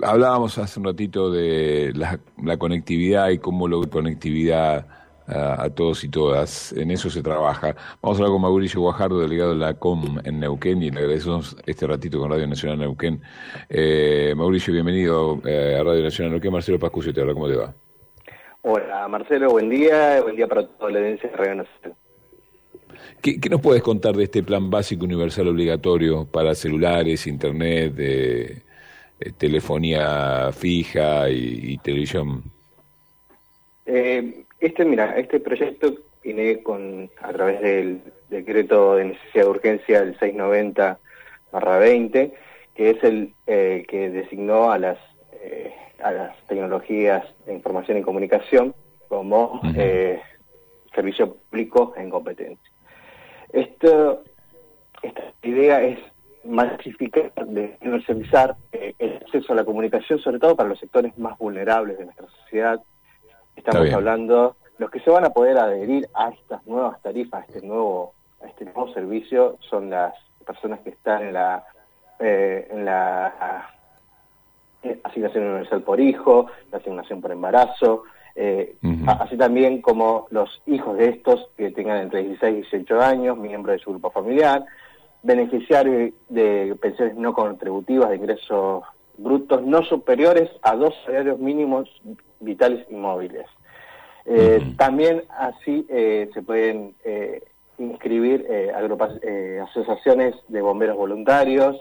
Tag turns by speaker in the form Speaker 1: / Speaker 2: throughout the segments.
Speaker 1: Hablábamos hace un ratito de la conectividad y cómo lograr conectividad a todos y todas. En eso se trabaja. Vamos a hablar con Mauricio Guajardo, delegado de la COM en Neuquén, y le agradecemos este ratito con Radio Nacional Neuquén. Mauricio, bienvenido a Radio Nacional Neuquén. Marcelo Pascucio te habla, ¿cómo te va?
Speaker 2: Hola Marcelo, buen día para toda la audiencia de Radio Nacional.
Speaker 1: ¿Qué nos puedes contar de este plan básico universal obligatorio para celulares, internet, telefonía fija y televisión?
Speaker 2: Este proyecto viene a través del decreto de necesidad de urgencia del 690/20, que es el que designó a las tecnologías de información y comunicación como servicio público en competencia. Esta idea es masificar, de universalizar el acceso a la comunicación, sobre todo para los sectores más vulnerables de nuestra sociedad. Estamos hablando, los que se van a poder adherir a estas nuevas tarifas, a este nuevo servicio, son las personas que están en la asignación universal por hijo, la asignación por embarazo, así también como los hijos de estos que tengan entre 16 y 18 años, miembros de su grupo familiar, beneficiarios de pensiones no contributivas de ingresos brutos no superiores a 2 salarios mínimos vitales y móviles. También así se pueden inscribir asociaciones de bomberos voluntarios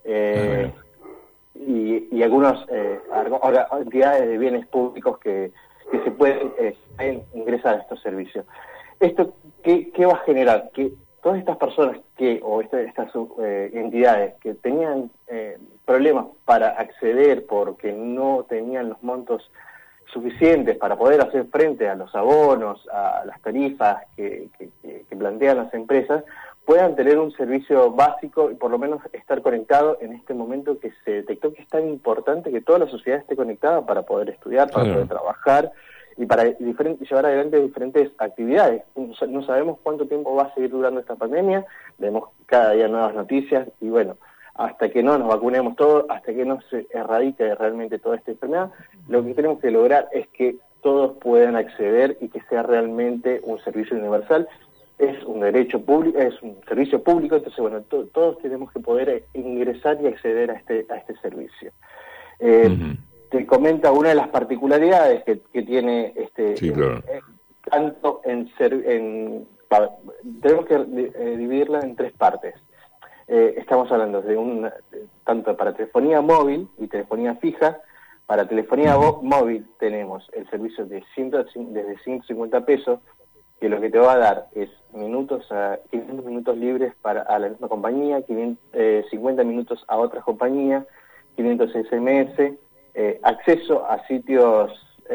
Speaker 2: y algunas entidades de bienes públicos que se pueden ingresar a estos servicios. ¿Esto qué va a generar? Que todas estas personas estas entidades que tenían problemas para acceder porque no tenían los montos suficientes para poder hacer frente a los abonos, a las tarifas que plantean las empresas, puedan tener un servicio básico y por lo menos estar conectado en este momento que se detectó que es tan importante que toda la sociedad esté conectada para poder estudiar, para poder trabajar y para llevar adelante diferentes actividades. No sabemos cuánto tiempo va a seguir durando esta pandemia, vemos cada día nuevas noticias y bueno, hasta que no nos vacunemos todos, hasta que no se erradique realmente toda esta enfermedad, lo que tenemos que lograr es que todos puedan acceder y que sea realmente un servicio universal. Es un derecho público, es un servicio público, entonces bueno, todos tenemos que poder ingresar y acceder a este servicio. Te comenta una de las particularidades que tiene tanto tenemos que dividirla en tres partes. Estamos hablando de tanto para telefonía móvil y telefonía fija. Para telefonía móvil tenemos el servicio desde 150 pesos, que lo que te va a dar es 500 minutos libres a la misma compañía, 50 minutos a otras compañías, 500 SMS, acceso a sitios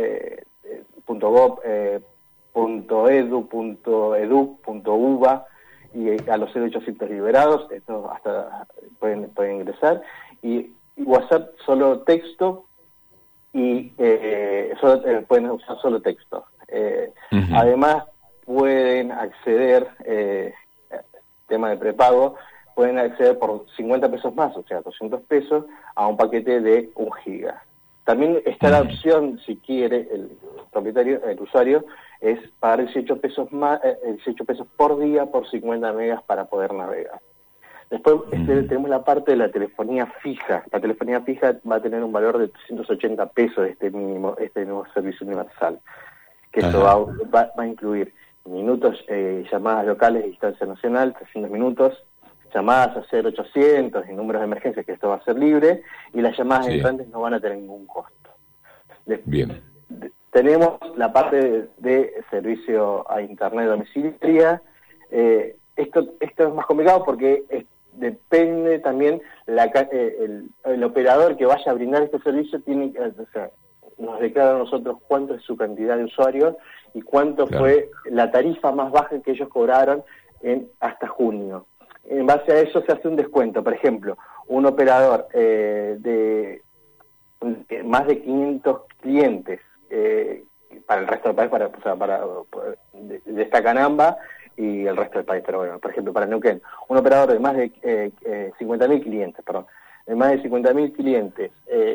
Speaker 2: .gov.edu.uva y a los 0800 liberados, esto hasta pueden ingresar, y WhatsApp solo texto y pueden usar solo texto. Además pueden acceder, tema de prepago, pueden acceder por 50 pesos más, o sea, 200 pesos, a un paquete de 1 giga. También está la opción, si quiere el usuario, es pagar 18 pesos por día por 50 megas para poder navegar. Después tenemos la parte de la telefonía fija. La telefonía fija va a tener un valor de 380 pesos este nuevo servicio universal, que esto va a incluir minutos, llamadas locales de distancia nacional, 300 minutos, llamadas a 0800 y números de emergencia, que esto va a ser libre, y las llamadas entrantes no van a tener ningún costo.
Speaker 1: Bien.
Speaker 2: Tenemos la parte de servicio a internet domiciliaria. Esto es más complicado porque depende también el operador que vaya a brindar este servicio nos declara a nosotros cuánto es su cantidad de usuarios y cuánto fue la tarifa más baja que ellos cobraron hasta junio. En base a eso se hace un descuento. Por ejemplo, un operador de más de 500 clientes para el resto del país, de esta Canamba y el resto del país, pero bueno, por ejemplo, para Neuquén, un operador de más de 50.000 clientes, de más de 50.000 clientes,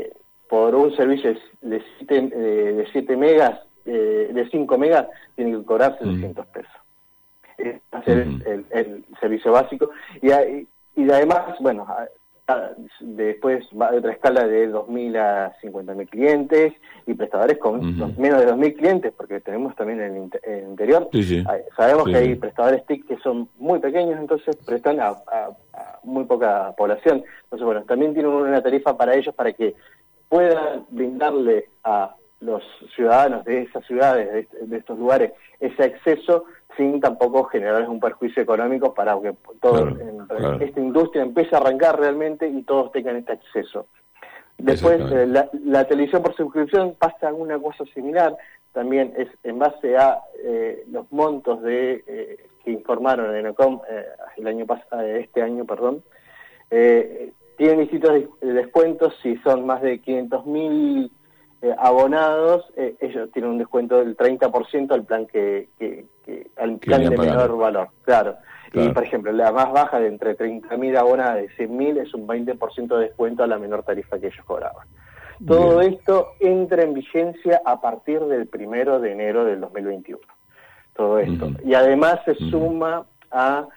Speaker 2: por un servicio de 7 megas, de 5 megas, tiene que cobrar 700 pesos. Va a ser el servicio básico. Y además, bueno, después va a otra escala de 2.000 a 50.000 clientes y prestadores con menos de 2.000 clientes, porque tenemos también en el interior.
Speaker 1: Sí.
Speaker 2: Sabemos que hay prestadores TIC que son muy pequeños, entonces prestan a muy poca población. Entonces, bueno, también tienen una tarifa para ellos para que puedan brindarle a los ciudadanos de esas ciudades, de estos lugares, ese acceso sin tampoco generarles un perjuicio económico para que esta industria empiece a arrancar realmente y todos tengan este acceso. Después, la televisión por suscripción pasa una cosa similar, también es en base a los montos que informaron en ENOCOM este año, tienen distintos descuentos. Si son más de 500.000 abonados, ellos tienen un descuento del 30% al plan al plan de menor valor, claro. Y por ejemplo, la más baja de entre 30.000 abonadas de 100.000 es un 20% de descuento a la menor tarifa que ellos cobraban. Todo esto entra en vigencia a partir del 1 de enero del 2021. Todo esto. Y además se suma a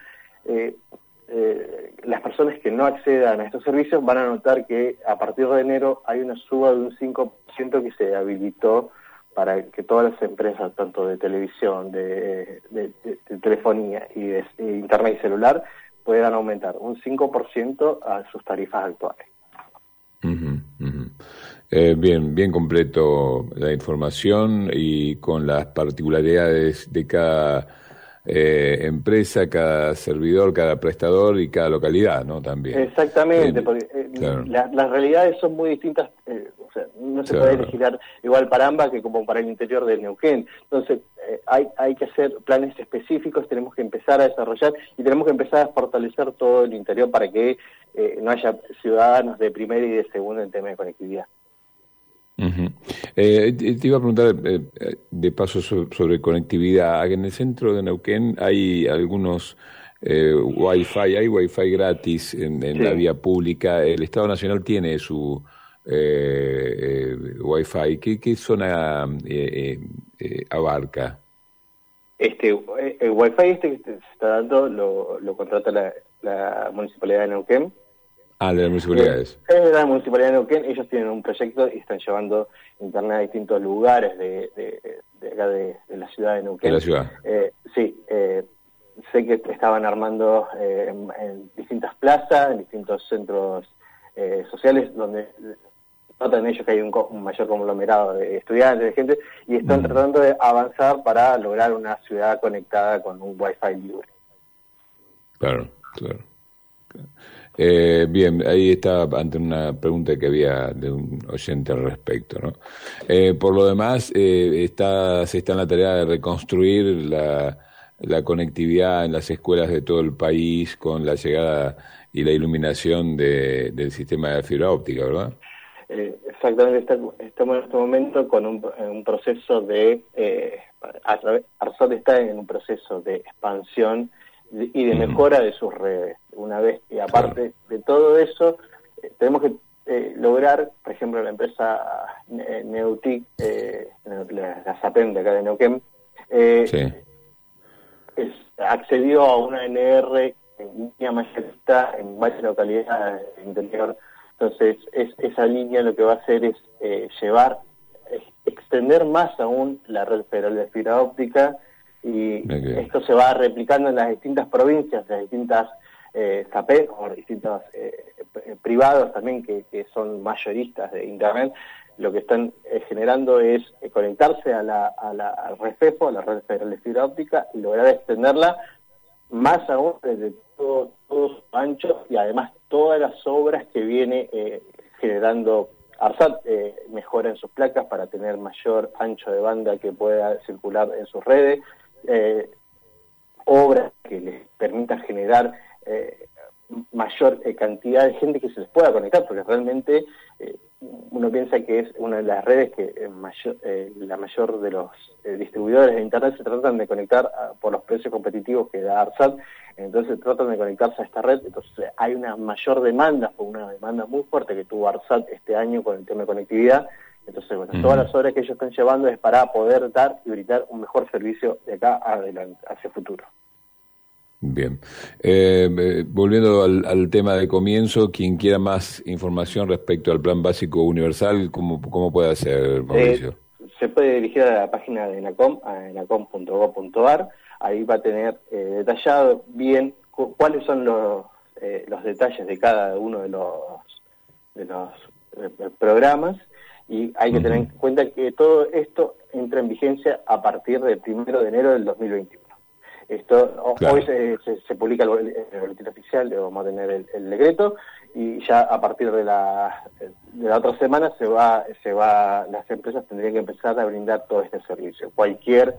Speaker 2: las personas que no accedan a estos servicios van a notar que a partir de enero hay una suba de un 5% que se habilitó para que todas las empresas, tanto de televisión, de telefonía y de internet y celular, puedan aumentar un 5% a sus tarifas actuales.
Speaker 1: Bien completo la información y con las particularidades de cada empresa, cada servidor, cada prestador y cada localidad, ¿no? También.
Speaker 2: Exactamente, porque las realidades son muy distintas. O sea, no se puede legislar igual para ambas que como para el interior del Neuquén. Entonces, hay que hacer planes específicos, tenemos que empezar a desarrollar y tenemos que empezar a fortalecer todo el interior para que no haya ciudadanos de primera y de segunda en tema de conectividad.
Speaker 1: Te iba a preguntar de paso sobre conectividad. En el centro de Neuquén hay algunos hay Wi-Fi gratis en la vía pública. El Estado Nacional tiene su Wi-Fi. ¿Qué zona abarca?
Speaker 2: El Wi-Fi que se está dando lo contrata la Municipalidad de Neuquén.
Speaker 1: De las municipalidades.
Speaker 2: Es de la Municipalidad de Neuquén. Ellos tienen un proyecto y están llevando internet a distintos lugares de acá de la ciudad de Neuquén.
Speaker 1: De la ciudad.
Speaker 2: Sé que estaban armando en distintas plazas, en distintos centros sociales, donde notan ellos que hay un mayor conglomerado de estudiantes, de gente, y están tratando de avanzar para lograr una ciudad conectada con un Wi-Fi libre.
Speaker 1: Claro. Bien, ahí está ante una pregunta que había de un oyente al respecto, ¿no? Por lo demás, se está en la tarea de reconstruir la conectividad en las escuelas de todo el país con la llegada y la iluminación del sistema de fibra óptica, ¿verdad?
Speaker 2: Exactamente, estamos en este momento con un proceso de... ARSAT está en un proceso de expansión y de mejora de sus redes. Una vez, y aparte de todo eso, tenemos que lograr, por ejemplo, la empresa Neutic, la SAPEM de acá de Neuquén, accedió a una NR en línea mayorista en varias localidades del interior. Entonces, esa línea lo que va a hacer es extender más aún la red federal de fibra óptica, y esto se va replicando en las distintas provincias, las distintas SAPEM o distintos privados también que son mayoristas de internet. Lo que están generando es conectarse al REFEFO, a la red federal de fibra óptica, y lograr extenderla más aún desde todo su ancho, y además todas las obras que viene generando ARSAT, mejora en sus placas para tener mayor ancho de banda que pueda circular en sus redes, obras que les permitan generar mayor cantidad de gente que se les pueda conectar, porque realmente uno piensa que es una de las redes que la mayor de los distribuidores de Internet se tratan de conectar por los precios competitivos que da ARSAT, entonces tratan de conectarse a esta red, entonces hay una mayor demanda, una demanda muy fuerte que tuvo ARSAT este año con el tema de conectividad, entonces bueno, todas las horas que ellos están llevando es para poder dar y brindar un mejor servicio de acá adelante, hacia el futuro.
Speaker 1: Bien. Volviendo al tema de comienzo, quien quiera más información respecto al Plan Básico Universal, ¿cómo puede hacer, Mauricio?
Speaker 2: Se puede dirigir a la página de ENACOM, a enacom.gov.ar, ahí va a tener detallado bien cuáles son los detalles de cada uno de los programas, y hay que tener en cuenta que todo esto entra en vigencia a partir del 1 de enero del 2021. Claro. Hoy se publica el boletín oficial, vamos a tener el decreto, y ya a partir de la otra semana las empresas tendrían que empezar a brindar todo este servicio. Cualquier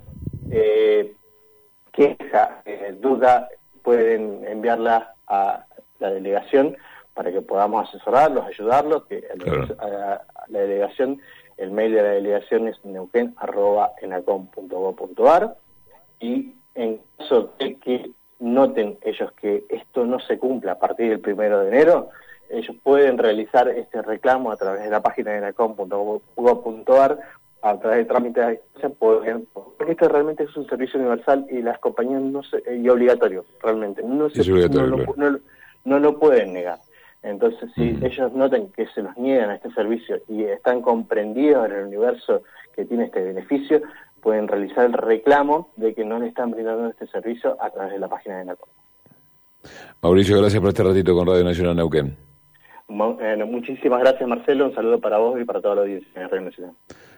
Speaker 2: queja, duda, pueden enviarla a la delegación para que podamos asesorarlos, ayudarlos, claro. A la delegación, el mail de la delegación es neuquén@enacom.gov.ar, y en caso de que noten ellos que esto no se cumpla a partir del 1 de enero, ellos pueden realizar este reclamo a través de la página de enacom.gov.ar, a través de trámites de distancia, porque esto realmente es un servicio universal y las compañías y obligatorio, realmente, no lo pueden negar. Entonces, si ellos notan que se nos niegan a este servicio y están comprendidos en el universo que tiene este beneficio, pueden realizar el reclamo de que no le están brindando este servicio a través de la página de ENACOM.
Speaker 1: Mauricio, gracias por este ratito con Radio Nacional Neuquén.
Speaker 2: Muchísimas gracias, Marcelo. Un saludo para vos y para toda la audiencia de Radio Nacional.